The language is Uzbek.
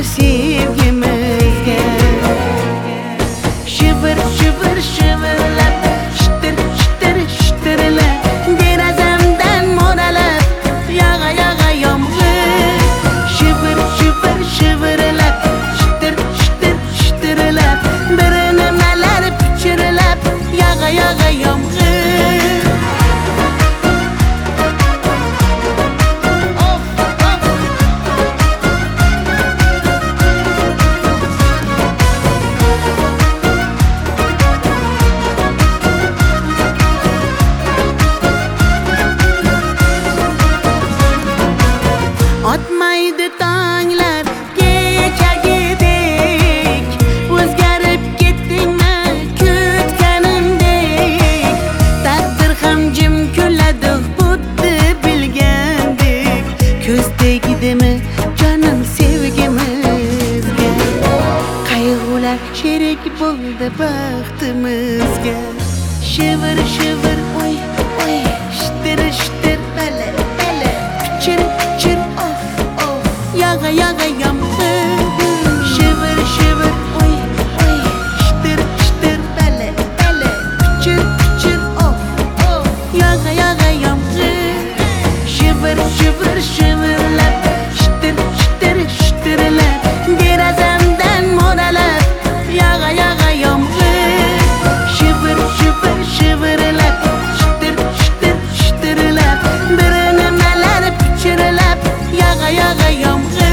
sevgimizga. Shivir shivir shivirlab, shitir shitir shitirlab, derazamdan mo'ralab yog'a yomg'ir. Shivir shivir shivirlab, shitir shitir shitirlab, bir nimalar pichirlab yog'a yomg'ir. Otmaydi tonglar kechagidek, o'zgarib ketdingmi kutganimdek. Taqdir ham jim kuladi xuddi bilgandek, ko'z tegdimi jonim sevgimizga. Qayg'ular sherik bo'ldi baxtimizga. Shivir shivir oy oy, shitir shitir bala bala, pichir pichir yog'a yomg'ir. Shivir shivir oy oy, shitir shitir bala bala, pichir pichir yog'a yomg'ir. Shivir shivir shivirlab, shitir shitir shitirlab, derazamdan mo'ralab yog'a yomg'ir. Shivir shivir shivirlab, shitir shitir shitirlab, bir nimalar pichirlab yog'a yomg'ir.